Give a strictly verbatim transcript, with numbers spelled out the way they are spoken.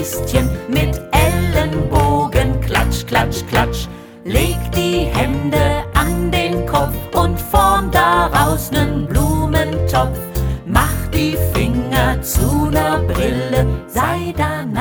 Fäustchen mit Ellenbogen, klatsch, klatsch, klatsch. Leg die Hände an den Kopf und form daraus nen Blumentopf. Mach die Finger zu ner Brille, sei danach